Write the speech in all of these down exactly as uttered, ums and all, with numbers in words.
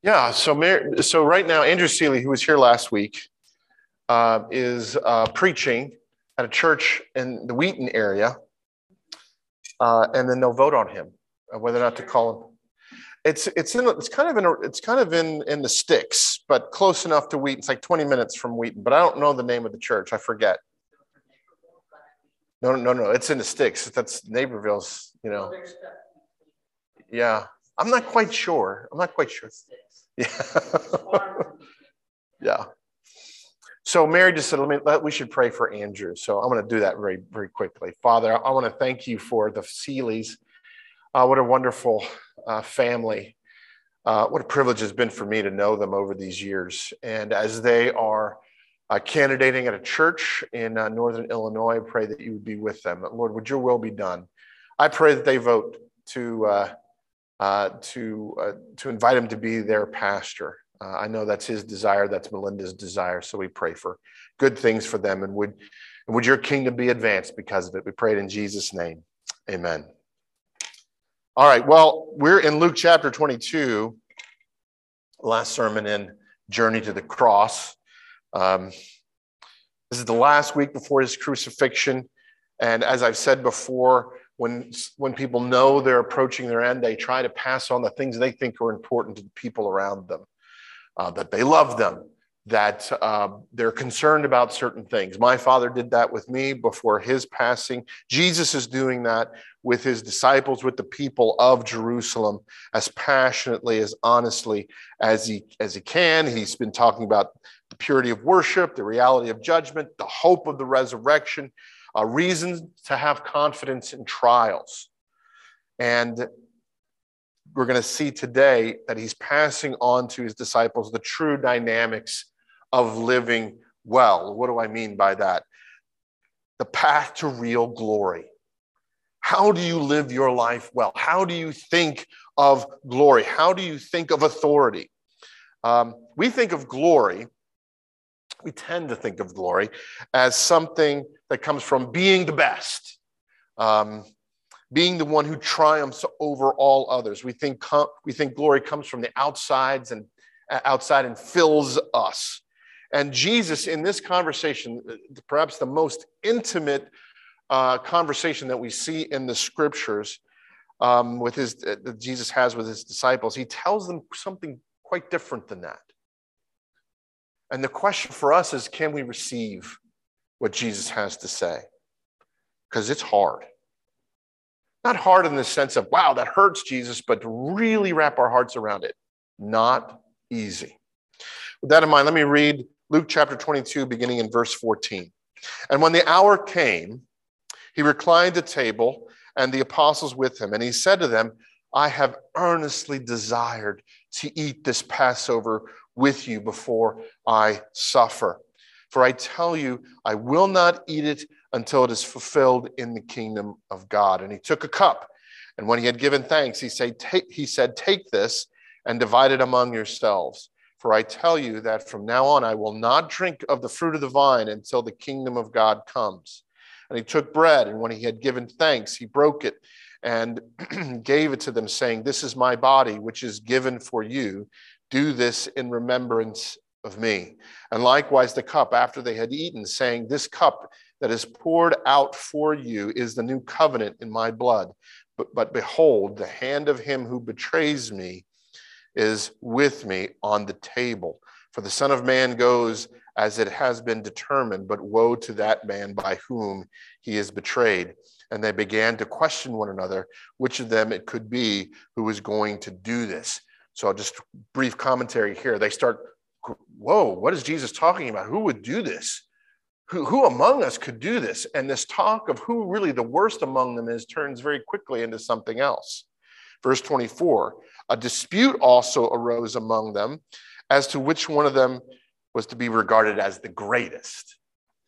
Yeah, so Mar- so right now, Andrew Seeley, who was here last week, uh, is uh, preaching at a church in the Wheaton area, uh, and then they'll vote on him uh, whether or not to call him. It's it's in it's kind of in a, it's kind of in in the sticks, but close enough to Wheaton. It's like twenty minutes from Wheaton, but I don't know the name of the church. I forget. No, no, no. It's in the sticks. That's Naperville's. You know. Yeah, I'm not quite sure. I'm not quite sure. Yeah. Yeah. So Mary just said, let me, let, we should pray for Andrew. So I'm going to do that very, very quickly. Father, I want to thank you for the Seeleys. Uh, what a wonderful uh, family. Uh, what a privilege it's been for me to know them over these years. And as they are uh, candidating at a church in uh, Northern Illinois, I pray that you would be with them. Lord, would your will be done? I pray that they vote to, uh, uh, to, uh, to invite him to be their pastor. Uh, I know that's his desire. That's Melinda's desire. So we pray for good things for them. And would, and would your kingdom be advanced because of it? We pray it in Jesus' name. Amen. All right. Well, we're in Luke chapter twenty-two, last sermon in Journey to the Cross. Um, this is the last week before his crucifixion. And as I've said before, when, when people know they're approaching their end, they try to pass on the things they think are important to the people around them. Uh, that they love them, that uh, they're concerned about certain things. My father did that with me before his passing. Jesus is doing that with his disciples, with the people of Jerusalem, as passionately, as honestly as he, as he can. He's been talking about the purity of worship, the reality of judgment, the hope of the resurrection, uh, reasons to have confidence in trials. And we're going to see today that he's passing on to his disciples the true dynamics of living well. What do I mean by that? The path to real glory. How do you live your life well? How do you think of glory? How do you think of authority? Um, we think of glory, we tend to think of glory as something that comes from being the best. Um, being the one who triumphs over all others. We think, we think glory comes from the outsides and outside and fills us. And Jesus, in this conversation, perhaps the most intimate uh, conversation that we see in the scriptures um, with his, uh, that Jesus has with his disciples, he tells them something quite different than that. And the question for us is, can we receive what Jesus has to say? Because it's hard. Not hard in the sense of, wow, that hurts, Jesus, but to really wrap our hearts around it. Not easy. With that in mind, let me read Luke chapter twenty-two, beginning in verse fourteen. And when the hour came, he reclined at table, and the apostles with him. And he said to them, I have earnestly desired to eat this Passover with you before I suffer. For I tell you, I will not eat it until it is fulfilled in the kingdom of God. And he took a cup, and when he had given thanks, he said, take, he said, take this and divide it among yourselves. For I tell you that from now on I will not drink of the fruit of the vine until the kingdom of God comes. And he took bread, and when he had given thanks, he broke it and gave it to them, saying, this is my body, which is given for you. Do this in remembrance of me. And likewise the cup after they had eaten, saying, this cup that is poured out for you is the new covenant in my blood. But, but behold, the hand of him who betrays me is with me on the table. For the Son of Man goes as it has been determined, but woe to that man by whom he is betrayed. And they began to question one another, which of them it could be who was going to do this. So just brief commentary here. They start, whoa, what is Jesus talking about? Who would do this? Who, who among us could do this? And this talk of who really the worst among them is turns very quickly into something else. Verse twenty-four, a dispute also arose among them as to which one of them was to be regarded as the greatest.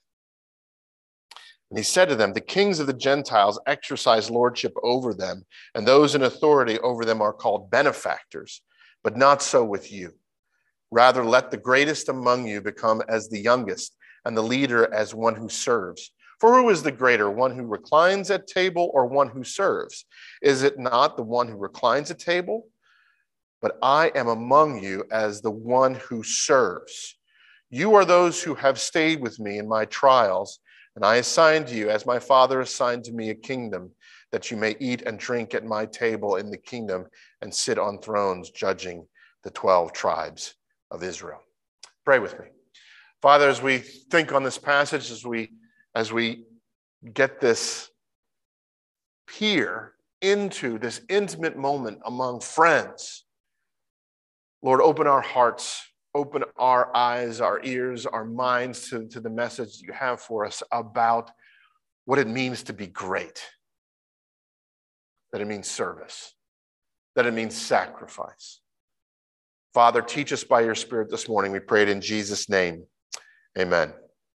And he said to them, the kings of the Gentiles exercise lordship over them, and those in authority over them are called benefactors, but not so with you. Rather, let the greatest among you become as the youngest, and the leader as one who serves. For who is the greater, one who reclines at table or one who serves? Is it not the one who reclines at table? but I am among you as the one who serves. You are those who have stayed with me in my trials, and I assigned you, as my Father assigned to me, a kingdom, that you may eat and drink at my table in the kingdom and sit on thrones judging the twelve tribes of Israel. Pray with me. Father, as we think on this passage, as we, as we get this peer into this intimate moment among friends, Lord, open our hearts, open our eyes, our ears, our minds to, to the message you have for us about what it means to be great, that it means service, that it means sacrifice. Father, teach us by your Spirit this morning. We pray it in Jesus' name. Amen.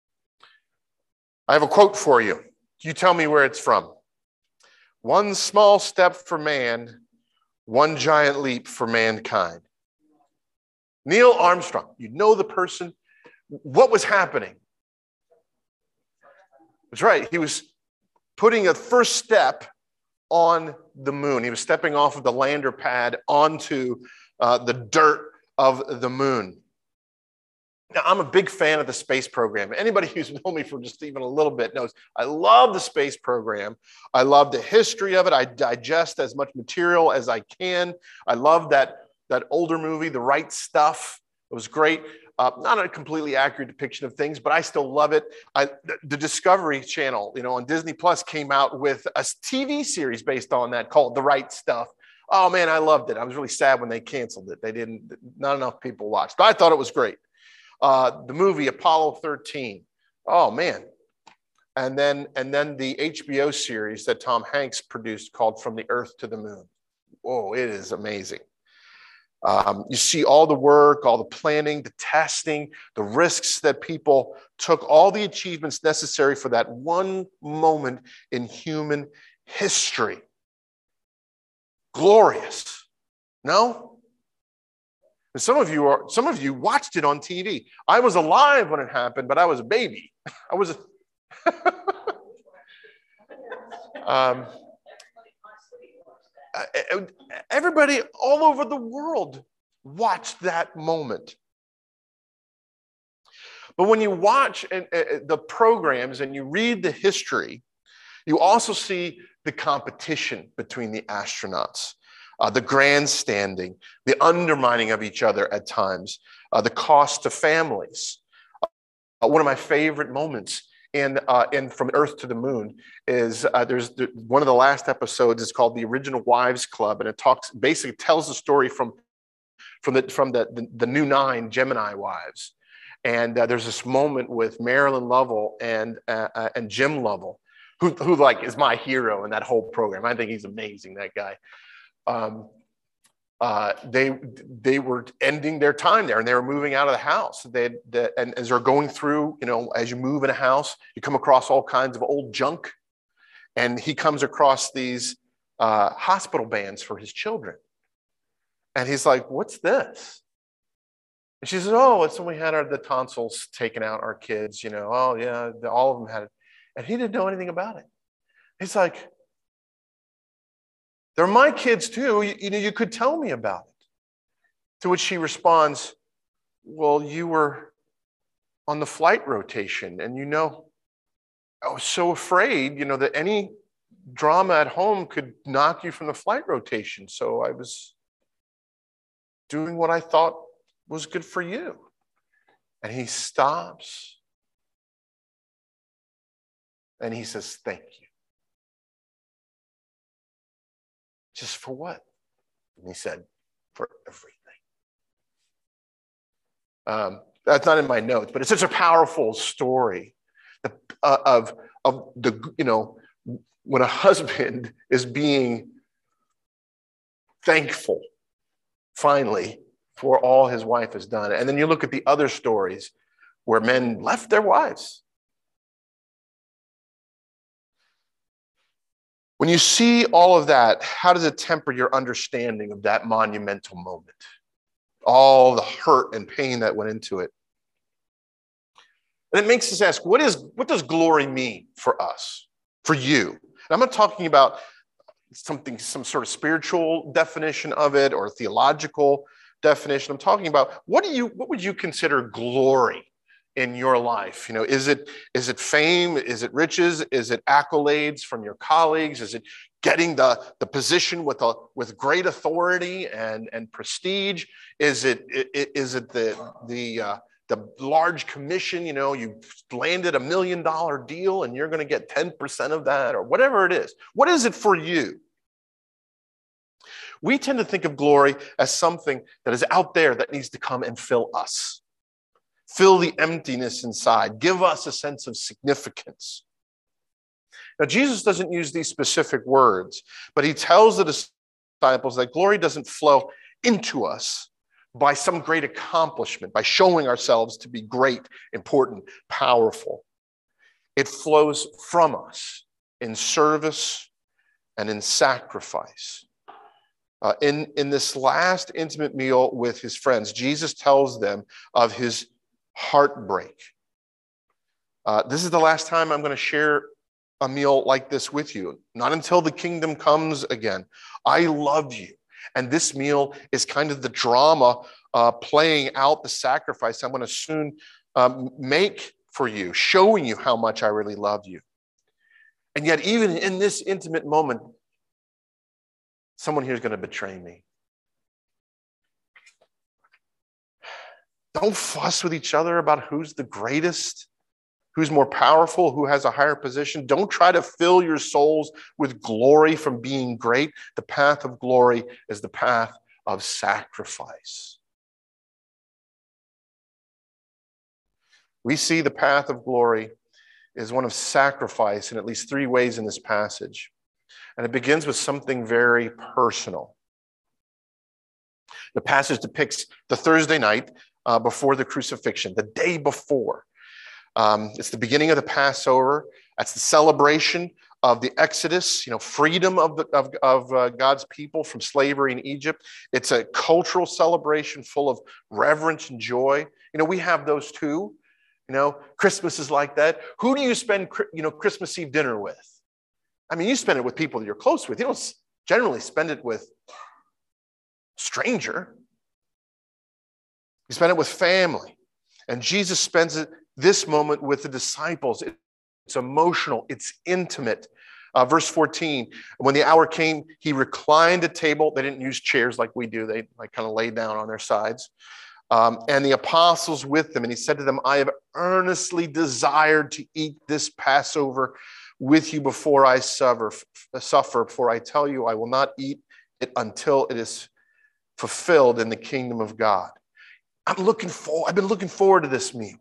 I have a quote for you. You tell me where it's from. One small step for man, one giant leap for mankind. Neil Armstrong, you know the person. What was happening? That's right. He was putting a first step on the moon. He was stepping off of the lander pad onto uh, the dirt of the moon. Now, I'm a big fan of the space program. Anybody who's known me for just even a little bit knows I love the space program. I love the history of it. I digest as much material as I can. I love that, that older movie, The Right Stuff. It was great. Uh, not a completely accurate depiction of things, but I still love it. I, the, the Discovery Channel, you know, on Disney Plus came out with a T V series based on that called The Right Stuff. Oh man, I loved it. I was really sad when they canceled it. They didn't, not enough people watched, but I thought it was great. Uh, the movie Apollo thirteen. Oh man. And then, and then the H B O series that Tom Hanks produced called From the Earth to the Moon. Oh, it is amazing. Um, you see all the work, all the planning, the testing, the risks that people took, all the achievements necessary for that one moment in human history. Glorious. No? And some of you are, some of you watched it on T V. I was alive when it happened, but I was a baby. I was a um, everybody all over the world watched that moment. But when you watch the programs and you read the history, you also see the competition between the astronauts, uh, the grandstanding, the undermining of each other at times, uh, the cost to families. Uh, one of my favorite moments in, uh, in From Earth to the Moon is uh, there's the, one of the last episodes is called The Original Wives Club, and it talks basically tells the story from from the from the the, the new nine Gemini wives. And uh, there's this moment with Marilyn Lovell and uh, uh, and Jim Lovell, who who like is my hero in that whole program. I think he's amazing, that guy. Um, uh, they they were ending their time there, and they were moving out of the house. They the, and as they're going through, you know, as you move in a house, you come across all kinds of old junk, and he comes across these uh, hospital bands for his children, and he's like, "What's this?" And she says, "Oh, it's when we had our the tonsils taken out, our kids, you know. Oh yeah, the, all of them had it," and he didn't know anything about it. He's like, "They're my kids too. You, you know, you could tell me about it." To which she responds, "Well, you were on the flight rotation, and you know, I was so afraid, you know, that any drama at home could knock you from the flight rotation. So I was doing what I thought was good for you." And he stops and he says, "Thank you." Just for what? And he said, "For everything." Um, that's not in my notes, but it's such a powerful story uh, of, of the, you know, when a husband is being thankful, finally, for all his wife has done. And then you look at the other stories where men left their wives. When you see all of that, how does it temper your understanding of that monumental moment? All the hurt and pain that went into it. And it makes us ask, what is what does glory mean for us, for you? And I'm not talking about something, some sort of spiritual definition of it or theological definition. I'm talking about what do you, what would you consider glory in your life? You know, is it, is it fame? Is it riches? Is it accolades from your colleagues? Is it getting the, the position with a, with great authority and, and prestige? Is it, is it the, the, uh, the large commission? You know, you landed a million dollar deal and you're going to get ten percent of that, or whatever it is. What is it for you? We tend to think of glory as something that is out there that needs to come and fill us. Fill the emptiness inside. Give us a sense of significance. Now, Jesus doesn't use these specific words, but he tells the disciples that glory doesn't flow into us by some great accomplishment, by showing ourselves to be great, important, powerful. It flows from us in service and in sacrifice. Uh, in, in this last intimate meal with his friends, Jesus tells them of his heartbreak. Uh, this is the last time I'm going to share a meal like this with you. Not until the kingdom comes again. I love you. And this meal is kind of the drama uh, playing out the sacrifice I'm going to soon um, make for you, showing you how much I really love you. And yet, even in this intimate moment, someone here is going to betray me. Don't fuss with each other about who's the greatest, who's more powerful, who has a higher position. Don't try to fill your souls with glory from being great. The path of glory is the path of sacrifice. We see the path of glory is one of sacrifice in at least three ways in this passage. And it begins with something very personal. The passage depicts the Thursday night uh, before the crucifixion, the day before. Um, it's the beginning of the Passover. That's the celebration of the Exodus, you know, freedom of, the, of, of uh, God's people from slavery in Egypt. It's a cultural celebration full of reverence and joy. You know, we have those too. You know, Christmas is like that. Who do you spend, you know, Christmas Eve dinner with? I mean, you spend it with people that you're close with. You don't generally spend it with a stranger. You spend it with family. And Jesus spends it, this moment with the disciples. It's emotional. It's intimate. Uh, verse fourteen, when the hour came, he reclined at table. They didn't use chairs like we do. They like kind of lay down on their sides. Um, and the apostles with them. And he said to them, I have earnestly desired to eat this Passover with you before I suffer, suffer. For I tell you, I will not eat it until it is fulfilled in the kingdom of God. I'm looking for, I've been looking forward to this meal.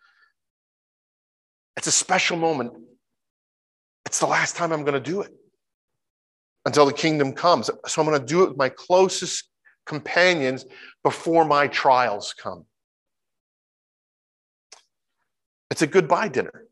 It's a special moment. It's the last time I'm going to do it until the kingdom comes. So I'm going to do it with my closest companions before my trials come. It's a goodbye dinner.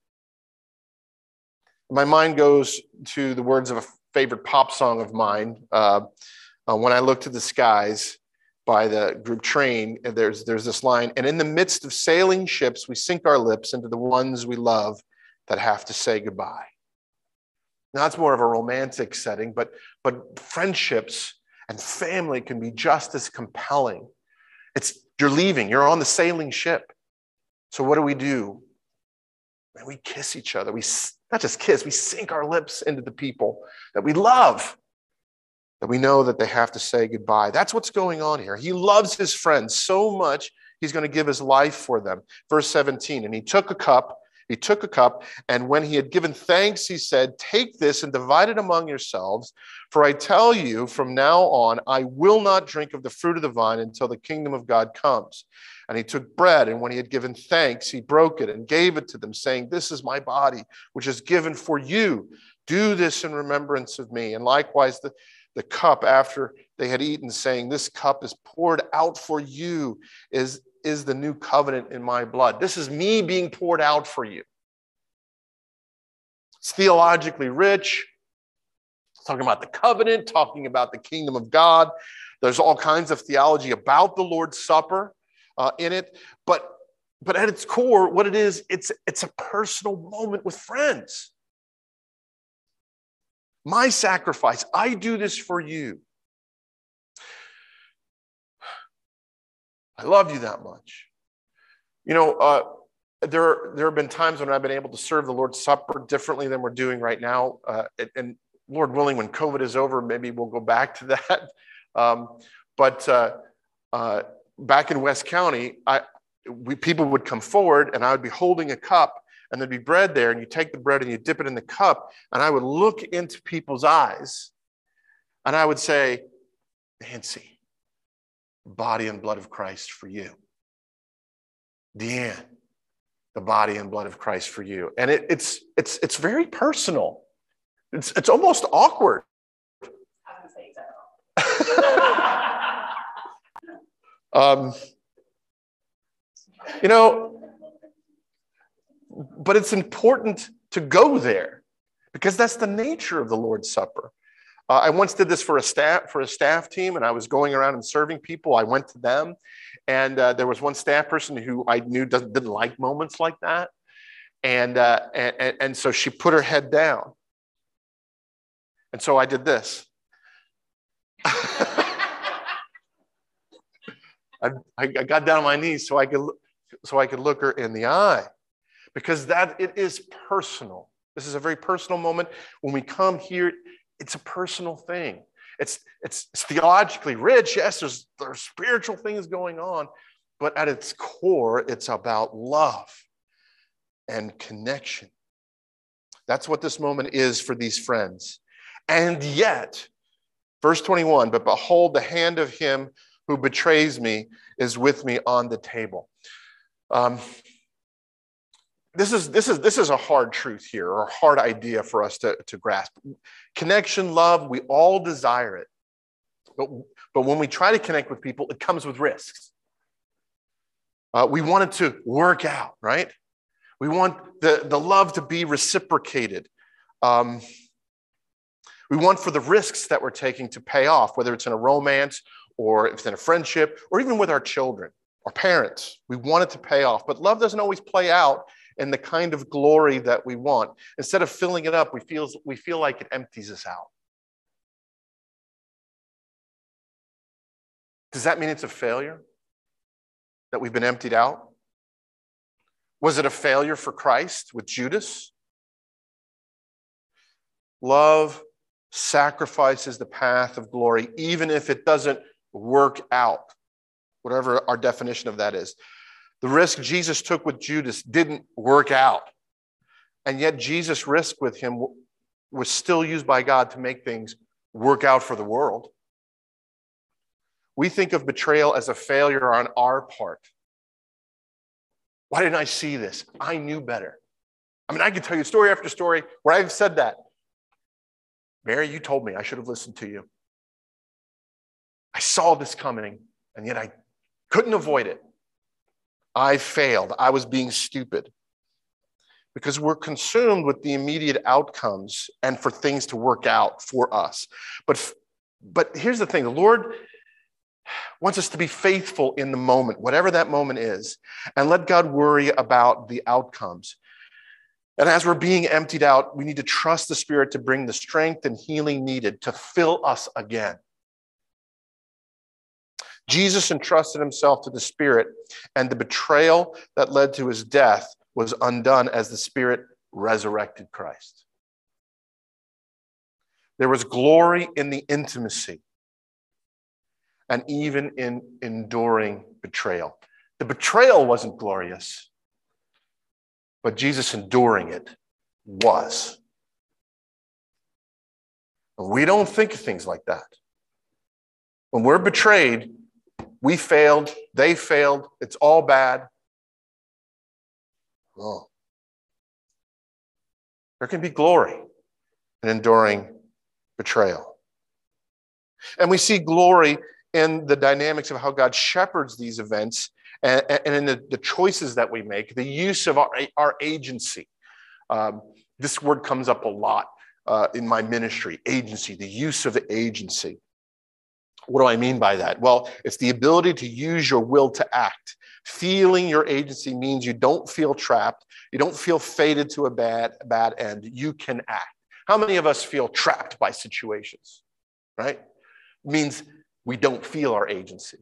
My mind goes to the words of a favorite pop song of mine. Uh, uh, when I Look to the Skies by the group Train, and there's, there's this line, and in the midst of sailing ships, we sink our lips into the ones we love that have to say goodbye. Now, that's more of a romantic setting, but, but friendships and family can be just as compelling. It's, you're leaving, you're on the sailing ship. So what do we do? Man, we kiss each other. We not just kiss, we sink our lips into the people that we love, that we know that they have to say goodbye. That's what's going on here. He loves his friends so much, he's going to give his life for them. Verse seventeen, and he took a cup, he took a cup, and when he had given thanks, he said, take this and divide it among yourselves, for I tell you, from now on, I will not drink of the fruit of the vine until the kingdom of God comes. And he took bread, and when he had given thanks, he broke it and gave it to them, saying, this is my body, which is given for you. Do this in remembrance of me. And likewise, the, the cup after they had eaten, saying, this cup is poured out for you, is, is the new covenant in my blood. This is me being poured out for you. It's theologically rich. It's talking about the covenant, talking about the kingdom of God. There's all kinds of theology about the Lord's Supper uh, in it. But, but at its core, what it is, it's, it's a personal moment with friends. My sacrifice. I do this for you. I love you that much. You know, uh, there, there have been times when I've been able to serve the Lord's Supper differently than we're doing right now. Uh, and, and Lord willing, when COVID is over, maybe we'll go back to that. Um, but uh, uh, back in West County, I, we, people would come forward and I would be holding a cup and there'd be bread there, and you take the bread and you dip it in the cup, and I would look into people's eyes and I would say, Nancy, body and blood of Christ for you. Deanne, the body and blood of Christ for you. And it, it's, it's, it's very personal. It's, it's almost awkward. I was going to say exactly. um, you know, but it's important to go there because that's the nature of the Lord's Supper. Uh, I once did this for a staff for a staff team, and I was going around and serving people. I went to them, and uh, there was one staff person who I knew doesn't, didn't like moments like that, and, uh, and and so she put her head down, and so I did this. I, I got down on my knees so I could so I could look her in the eye, because that it is personal. This is a very personal moment. When we come here, it's a personal thing. It's, it's, it's theologically rich. Yes, there's, there's spiritual things going on, but at its core, it's about love and connection. That's what this moment is for these friends. And yet, verse twenty-one, but behold, the hand of him who betrays me is with me on the table. Um, This is, this, is, this is a hard truth here, or a hard idea for us to, to grasp. Connection, love, we all desire it. But, but when we try to connect with people, it comes with risks. Uh, we want it to work out, right? We want the, the love to be reciprocated. Um, we want for the risks that we're taking to pay off, whether it's in a romance or if it's in a friendship, or even with our children, our parents. We want it to pay off, but love doesn't always play out in the kind of glory that we want. Instead of filling it up, we feel, we feel like it empties us out. Does that mean it's a failure that we've been emptied out? Was it a failure for Christ with Judas? Love sacrifices the path of glory, even if it doesn't work out, whatever our definition of that is. The risk Jesus took with Judas didn't work out. And yet Jesus' risk with him was still used by God to make things work out for the world. We think of betrayal as a failure on our part. Why didn't I see this? I knew better. I mean, I could tell you story after story where I've said that. Mary, you told me I should have listened to you. I saw this coming, and yet I couldn't avoid it. I failed. I was being stupid. Because we're consumed with the immediate outcomes and for things to work out for us. But, but here's the thing. The Lord wants us to be faithful in the moment, whatever that moment is, and let God worry about the outcomes. And as we're being emptied out, we need to trust the Spirit to bring the strength and healing needed to fill us again. Jesus entrusted himself to the Spirit, and the betrayal that led to his death was undone as the Spirit resurrected Christ. There was glory in the intimacy and even in enduring betrayal. The betrayal wasn't glorious, but Jesus enduring it was. We don't think of things like that. When we're betrayed, we failed, they failed, it's all bad. Oh. There can be glory in enduring betrayal. And we see glory in the dynamics of how God shepherds these events and, and in the, the choices that we make, the use of our, our agency. Um, this word comes up a lot uh, in my ministry, agency, the use of the agency. What do I mean by that? Well, it's the ability to use your will to act. Feeling your agency means you don't feel trapped. You don't feel fated to a bad, bad end. You can act. How many of us feel trapped by situations, right? It means we don't feel our agency.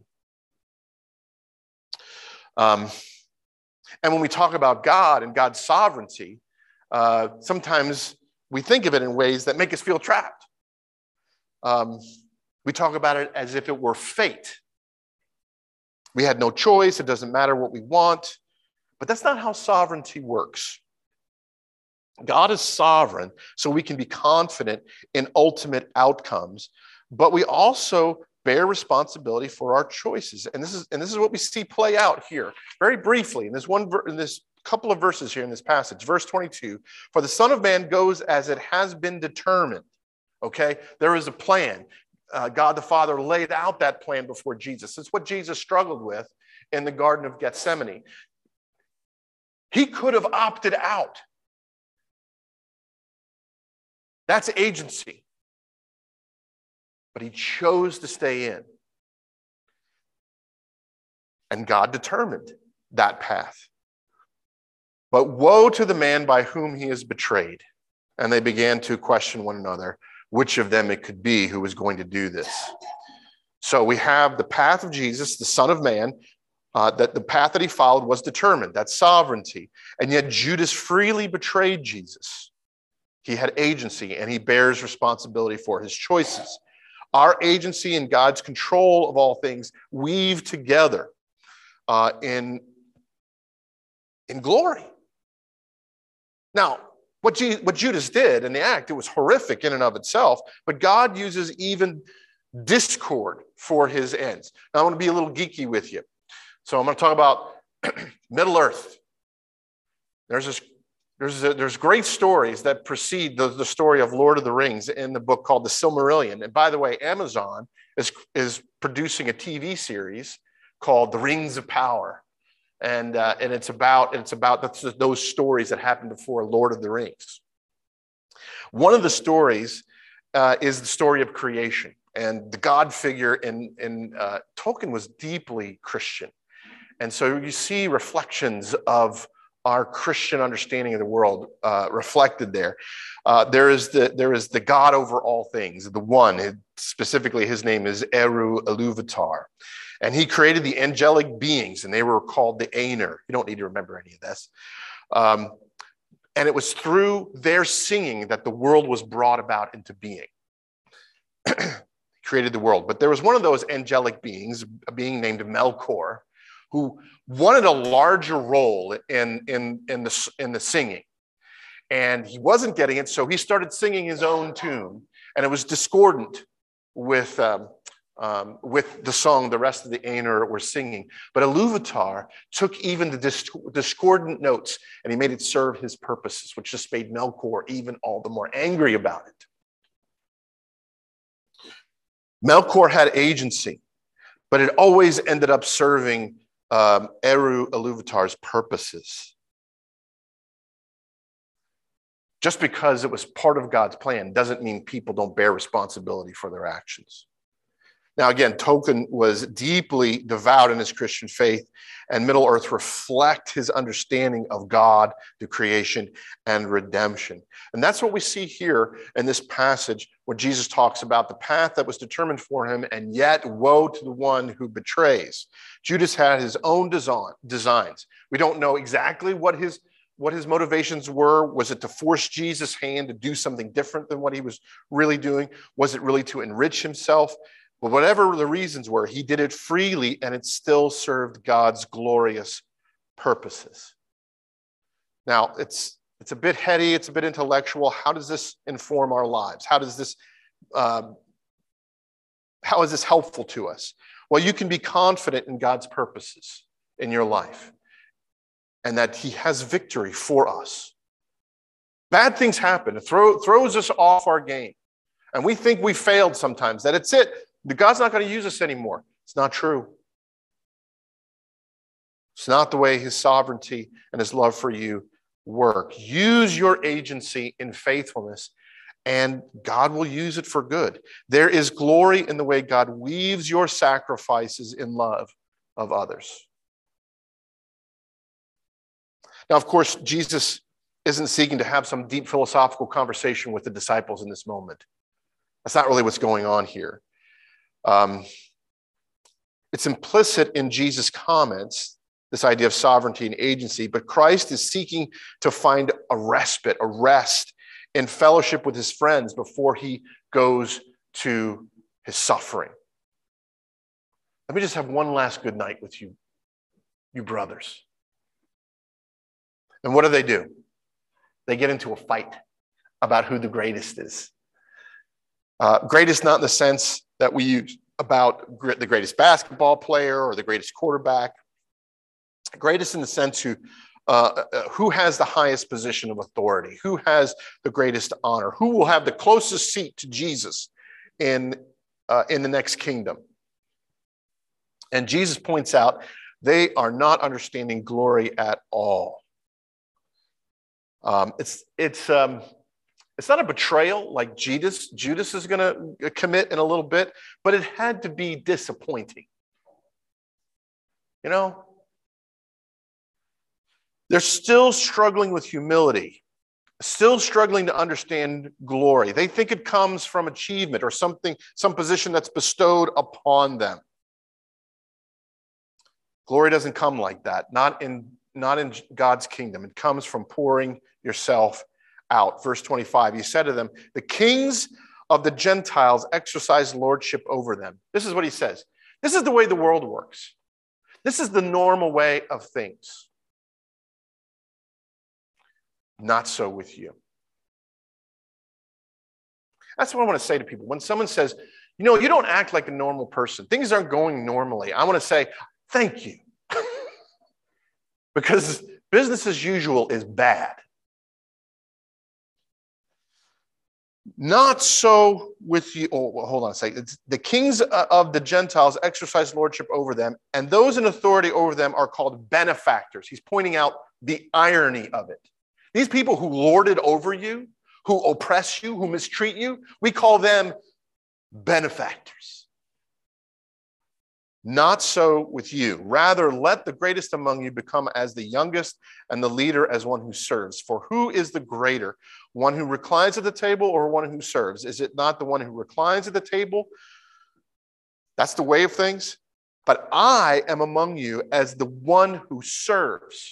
Um, and when we talk about God and God's sovereignty, uh, sometimes we think of it in ways that make us feel trapped. Um, we talk about it as if it were fate. We had no choice. It doesn't matter what we want. But that's not how sovereignty works. God is sovereign, so we can be confident in ultimate outcomes, but we also bear responsibility for our choices. And this is, and this is what we see play out here very briefly in this one, in this couple of verses here in this passage. Verse twenty-two, for the Son of Man goes as it has been determined. Okay, there is a plan. Uh, God the Father laid out that plan before Jesus. It's what Jesus struggled with in the Garden of Gethsemane. He could have opted out. That's agency. But he chose to stay in. And God determined that path. But woe to the man by whom he is betrayed. And they began to question one another, which of them it could be who was going to do this. So we have the path of Jesus, the Son of Man, uh, that the path that he followed was determined. That's sovereignty. And yet Judas freely betrayed Jesus. He had agency and he bears responsibility for his choices. Our agency and God's control of all things weave together uh, in, in glory. Now, what, G, what Judas did in the act, it was horrific in and of itself, but God uses even discord for his ends. Now, I want to be a little geeky with you. So I'm going to talk about Middle Earth. There's this, there's, a, there's great stories that precede the, the story of Lord of the Rings in the book called The Silmarillion. And by the way, Amazon is, is producing a T V series called The Rings of Power. And, uh, and it's about, it's about those stories that happened before Lord of the Rings. One of the stories uh, is the story of creation. And the God figure in, in uh, Tolkien was deeply Christian. And so you see reflections of our Christian understanding of the world uh, reflected there. Uh, there is the there is the God over all things, the one. Specifically, his name is Eru Ilúvatar. And he created the angelic beings, and they were called the Aenir. You don't need to remember any of this. Um, and it was through their singing that the world was brought about into being. Created the world. But there was one of those angelic beings, a being named Melkor, who wanted a larger role in, in, in, the, in the singing. And he wasn't getting it, so he started singing his own tune. And it was discordant with, um, um, with the song the rest of the Aenir were singing. But Ilúvatar took even the disc discordant notes and he made it serve his purposes, which just made Melkor even all the more angry about it. Melkor had agency, but it always ended up serving um, Eru Ilúvatar's purposes. Just because it was part of God's plan doesn't mean people don't bear responsibility for their actions. Now, again, Tolkien was deeply devout in his Christian faith, and Middle Earth reflect his understanding of God, the creation, and redemption. And that's what we see here in this passage when Jesus talks about the path that was determined for him, and yet woe to the one who betrays. Judas had his own design, designs. We don't know exactly what his, what his motivations were. Was it to force Jesus' hand to do something different than what he was really doing? Was it really to enrich himself? But whatever the reasons were, he did it freely, and it still served God's glorious purposes. Now, it's, it's a bit heady, it's a bit intellectual. How does this inform our lives? How does this, um, how is this helpful to us? Well, you can be confident in God's purposes in your life, and that he has victory for us. Bad things happen. It throw, throws us off our game. And we think we failed sometimes, that it's it. God's not going to use us anymore. It's not true. It's not the way his sovereignty and his love for you work. Use your agency in faithfulness, and God will use it for good. There is glory in the way God weaves your sacrifices in love of others. Now, of course, Jesus isn't seeking to have some deep philosophical conversation with the disciples in this moment. That's not really what's going on here. Um, it's implicit in Jesus' comments, this idea of sovereignty and agency, but Christ is seeking to find a respite, a rest in fellowship with his friends before he goes to his suffering. Let me just have one last good night with you, you brothers. And what do they do? They get into a fight about who the greatest is. Uh, greatest not in the sense that we use about the greatest basketball player or the greatest quarterback. Greatest in the sense who, uh, who has the highest position of authority, who has the greatest honor, who will have the closest seat to Jesus in, uh, in the next kingdom. And Jesus points out they are not understanding glory at all. Um, it's, it's, um, it's not a betrayal like Judas, Judas is going to commit in a little bit, but it had to be disappointing. You know? They're still struggling with humility, still struggling to understand glory. They think it comes from achievement or something, some position that's bestowed upon them. Glory doesn't come like that, not in, not in God's kingdom. It comes from pouring yourself out. Verse twenty-five, he said to them, the kings of the Gentiles exercise lordship over them. This is what he says. This is the way the world works. This is the normal way of things. Not so with you. That's what I want to say to people. When someone says, you know, you don't act like a normal person, things aren't going normally, I want to say, thank you. Because business as usual is bad. Not so with you. Oh, well, hold on a second. It's the kings of the Gentiles exercise lordship over them, and those in authority over them are called benefactors. He's pointing out the irony of it. These people who lord it over you, who oppress you, who mistreat you, we call them benefactors. Not so with you. Rather, let the greatest among you become as the youngest and the leader as one who serves. For who is the greater, one who reclines at the table or one who serves? Is it not the one who reclines at the table? That's the way of things. But I am among you as the one who serves.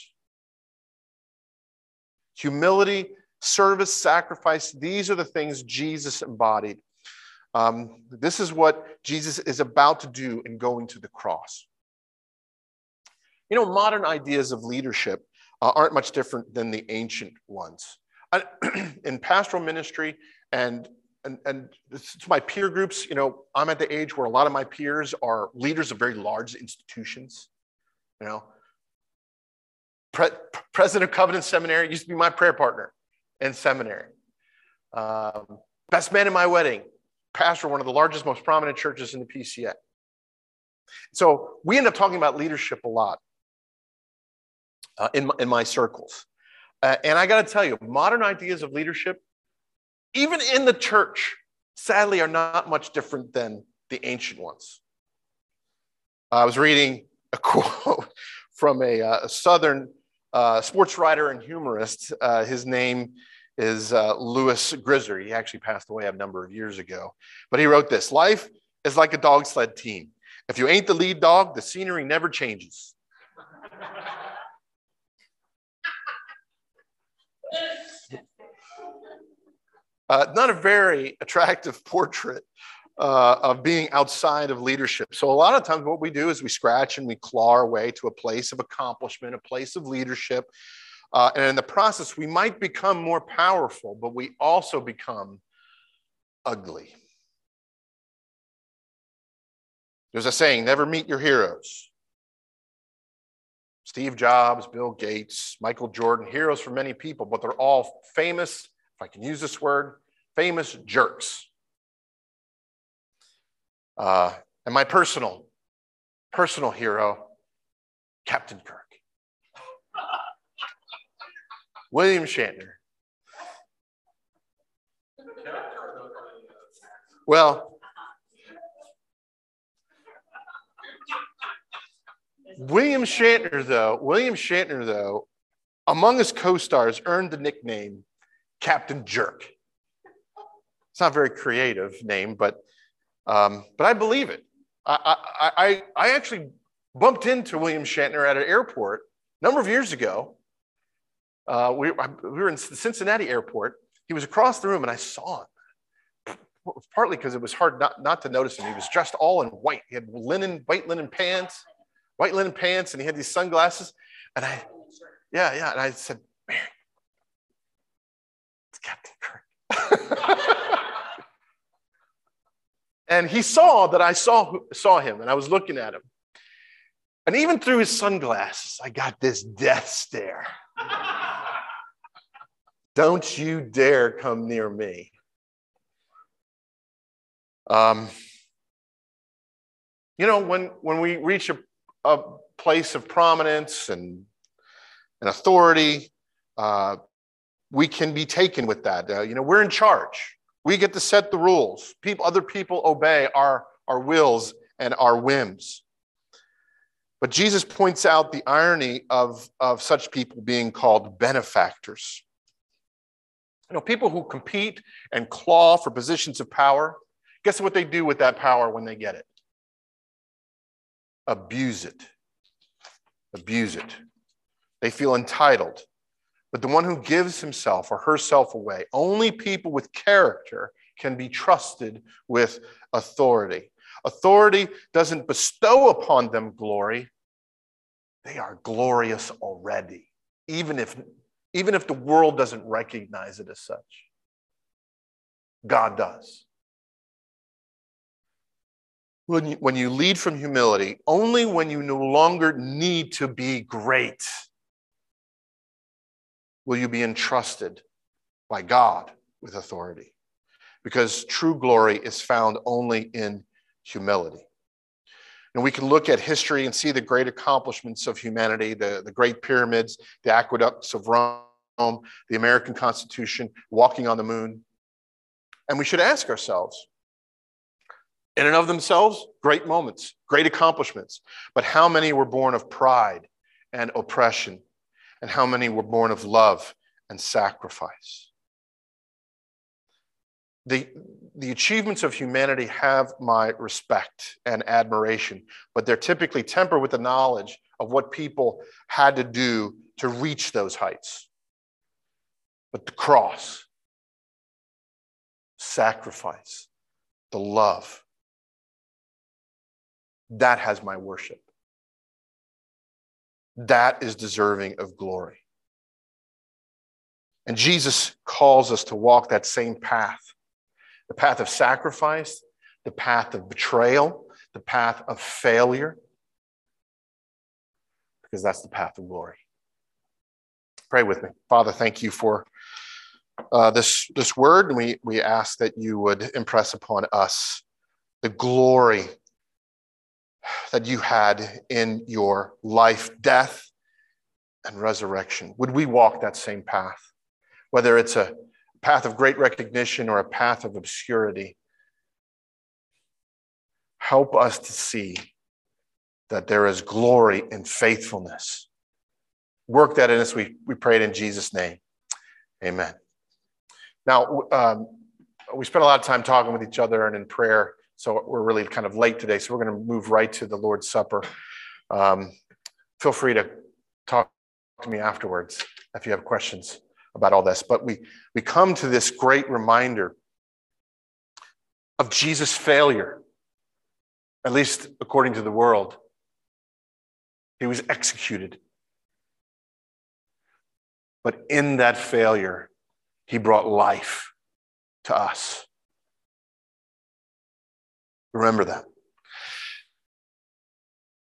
Humility, service, sacrifice, these are the things Jesus embodied. Um, this is what Jesus is about to do in going to the cross. You know, modern ideas of leadership uh, aren't much different than the ancient ones. I, in pastoral ministry and, and, and to my peer groups, you know, I'm at the age where a lot of my peers are leaders of very large institutions, you know. Pre- President of Covenant Seminary used to be my prayer partner in seminary. Um, best man in my wedding, pastor of one of the largest, most prominent churches in the P C A. So we end up talking about leadership a lot uh, in, my, in my circles. Uh, and I got to tell you, modern ideas of leadership, even in the church, sadly are not much different than the ancient ones. I was reading a quote from a, uh, a Southern uh, sports writer and humorist. Uh, his name is uh, Louis Grisser. He actually passed away a number of years ago. But he wrote this: life is like a dog sled team. If you ain't the lead dog, the scenery never changes. Uh, not a very attractive portrait uh, of being outside of leadership. So a lot of times what we do is we scratch and we claw our way to a place of accomplishment, a place of leadership. Uh, and in the process, we might become more powerful, but we also become ugly. There's a saying, never meet your heroes. Steve Jobs, Bill Gates, Michael Jordan, heroes for many people, but they're all famous, if I can use this word, famous jerks. Uh, and my personal, personal hero, Captain Kirk. William Shatner. Well, William Shatner, though, William Shatner, though, among his co-stars, earned the nickname Captain Jerk. It's not a very creative name, but, um, but I believe it. I, I, I, I actually bumped into William Shatner at an airport a number of years ago. Uh, we, we were in the Cincinnati airport. He was across the room, and I saw him. Partly because it was hard not, not to notice him. He was dressed all in white. He had linen, white linen pants, white linen pants, and he had these sunglasses. And I, yeah, yeah. And I said, Mary, it's Captain Kirk. And he saw that I saw, saw him, and I was looking at him. And even through his sunglasses, I got this death stare. Don't you dare come near me. Um, you know, when, when we reach a, a place of prominence and, and authority, uh, we can be taken with that. Uh, you know, we're in charge. We get to set the rules. People, other people obey our, our wills and our whims. But Jesus points out the irony of, of such people being called benefactors. You know, people who compete and claw for positions of power, guess what they do with that power when they get it? Abuse it. Abuse it. They feel entitled. But the one who gives himself or herself away, only people with character can be trusted with authority. Authority doesn't bestow upon them glory. They are glorious already, even if, even if the world doesn't recognize it as such. God does. When you, when you lead from humility, only when you no longer need to be great will you be entrusted by God with authority. Because true glory is found only in humility. And we can look at history and see the great accomplishments of humanity, the, the great pyramids, the aqueducts of Rome, the American Constitution, walking on the moon. And we should ask ourselves, in and of themselves, great moments, great accomplishments. But how many were born of pride and oppression? And how many were born of love and sacrifice? The, the achievements of humanity have my respect and admiration, but they're typically tempered with the knowledge of what people had to do to reach those heights. But the cross, sacrifice, the love, that has my worship. That is deserving of glory. And Jesus calls us to walk that same path. The path of sacrifice, the path of betrayal, the path of failure, because that's the path of glory. Pray with me. Father, thank you for uh, this, this word, and we, we ask that you would impress upon us the glory that you had in your life, death, and resurrection. Would we walk that same path, whether it's a path of great recognition or a path of obscurity? Help us to see that there is glory in faithfulness. Work that in us, we, we pray it in Jesus' name. Amen. Now, um, we spent a lot of time talking with each other and in prayer, so we're really kind of late today, so we're going to move right to the Lord's Supper. Um, feel free to talk to me afterwards if you have questions about all this. But we, we come to this great reminder of Jesus' failure, at least according to the world. He was executed. But in that failure, he brought life to us. Remember that.